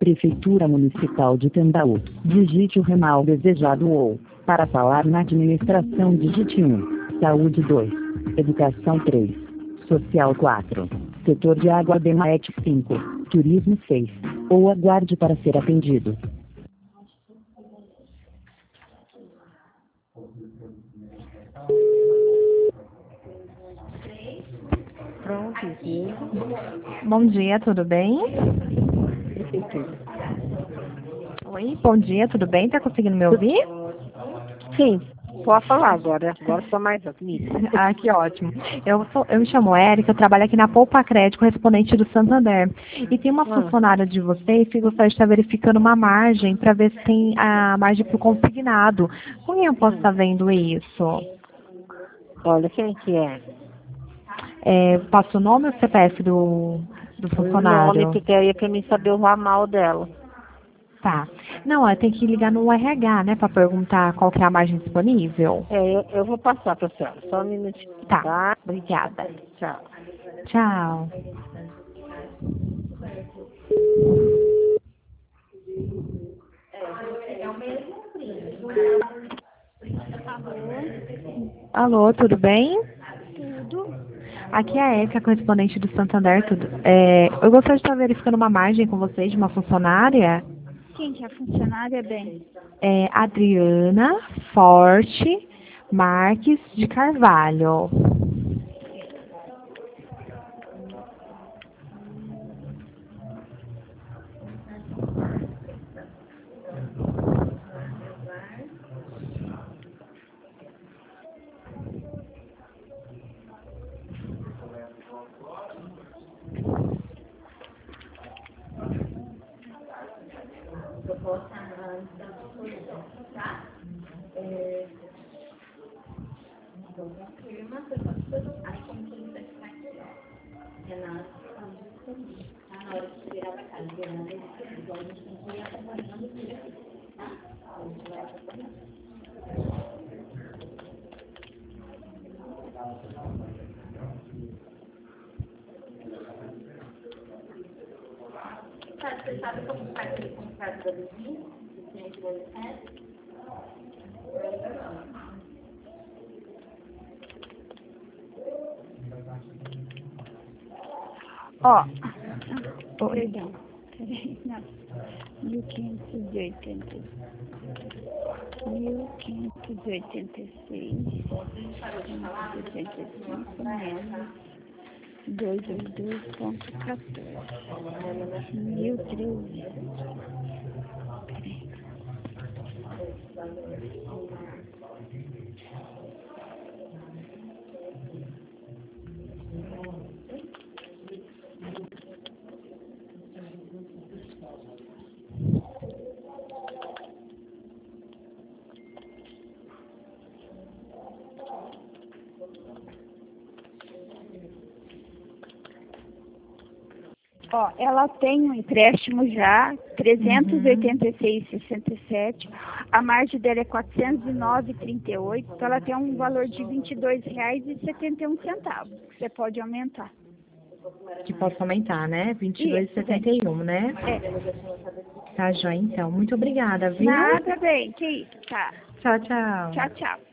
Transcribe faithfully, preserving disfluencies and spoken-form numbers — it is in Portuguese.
Prefeitura Municipal de Tambaú. Digite o ramal desejado ou, para falar na administração, digite um. Saúde dois. Educação três. Social quatro. Setor de água Demaet cinco. Turismo seis. Ou aguarde para ser atendido. Pronto, sim. Bom dia, tudo bem? Prefeitura. Oi, bom dia, tudo bem? Tá conseguindo me ouvir? Sim, pode falar agora. Agora estou mais amiga. Ah, que ótimo. Eu, sou, eu me chamo Érica, eu trabalho aqui na Poupa Crédito, correspondente do Santander. E tem uma Ah. funcionária de vocês que gostaria de estar verificando uma margem para ver se tem a margem para o consignado. Como eu posso Hum. estar vendo isso? Olha, quem que é? É, passa o nome ou o C P F do, do O nome, funcionário? porque aí é para mim saber o ramal dela. Tá. Não, é, tem que ligar no R H, né, para perguntar qual que é a margem disponível. É, eu, eu vou passar para a senhora. Só um minutinho. Tá, Tá? obrigada. Tchau. Tchau. Alô, tudo bem? Tudo. Aqui é a Érica, correspondente do Santander. Tudo. É, eu gostaria de estar verificando uma margem com vocês de uma funcionária. Quem que é a funcionária, bem? É Adriana Forte Marques de Carvalho. Você sabe como faz aquele contrato da vizinha? Ó. Oh, perdão. Peraí, não. mil quinhentos e oitenta. mil quinhentos e oitenta e seis. mil quinhentos e oitenta e cinco menos duzentos e dois ponto quatorze. Mil e treze. Peraí. Ó, ela tem um empréstimo já, trezentos e oitenta e seis vírgula sessenta e sete, a margem dela é quatrocentos e nove vírgula trinta e oito, então ela tem um valor de vinte e dois reais e setenta e um centavos. Você pode aumentar. Que posso aumentar, né? vinte e dois e setenta e um, né? É. Tá, joia, então. Muito obrigada, viu? Nada, bem, que isso, tá. Tchau, tchau. Tchau, tchau.